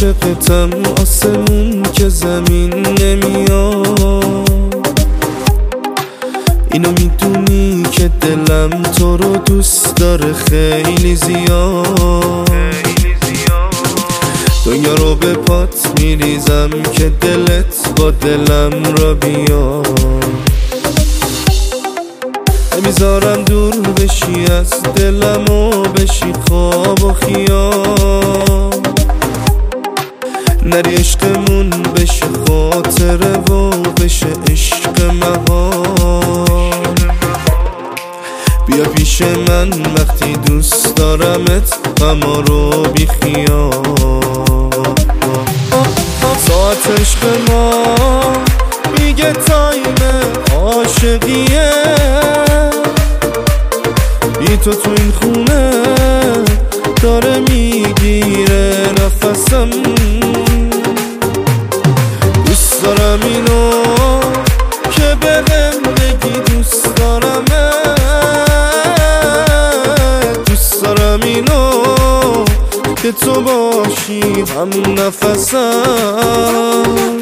عاشقتم آسمون که زمین نمیاد. اینو میدونی که دلم تو رو دوست داره خیلی زیاد. دنیا رو به پات میریزم که دلت با دلم را بیاد. نمیذارم دور بشی از دلم و بشی خواب و خیال. نری عشقمون بشه خاطره و بشه عشق محال. بیا پیش من وقتی دوست دارمت غما رو بی خیال. ساعت عشق ما میگه تایم عاشقیه. بی تو این خونه داره میگیره نفسم. دوست دارم اینو که بهم بگی دوست دارمت. دوست دارم اینو که تو باشی هم نفسم.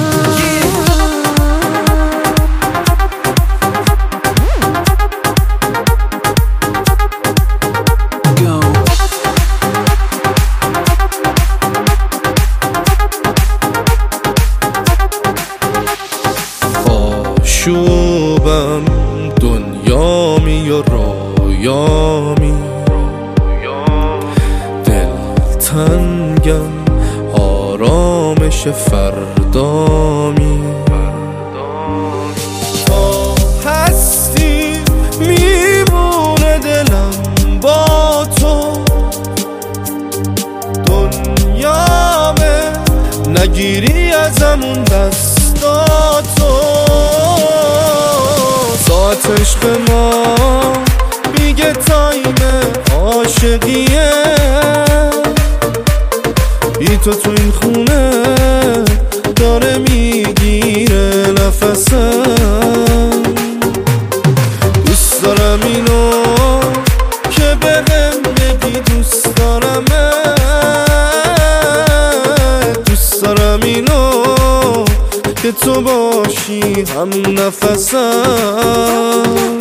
آشوبم دنیامی و رویامی. دلتنگم آرامش فردامی. تا هستی میمونه دلم با تو. دنیامه نگیری ازمون دستاتو. ساعت عشق ما میگه تایم عاشقیه. بی تو این خونه داره میگیره نفسم. دوست دارم اینو که بهم بگی دوست دارمت. دوست دارم اینو که تو باشی هم نفسم.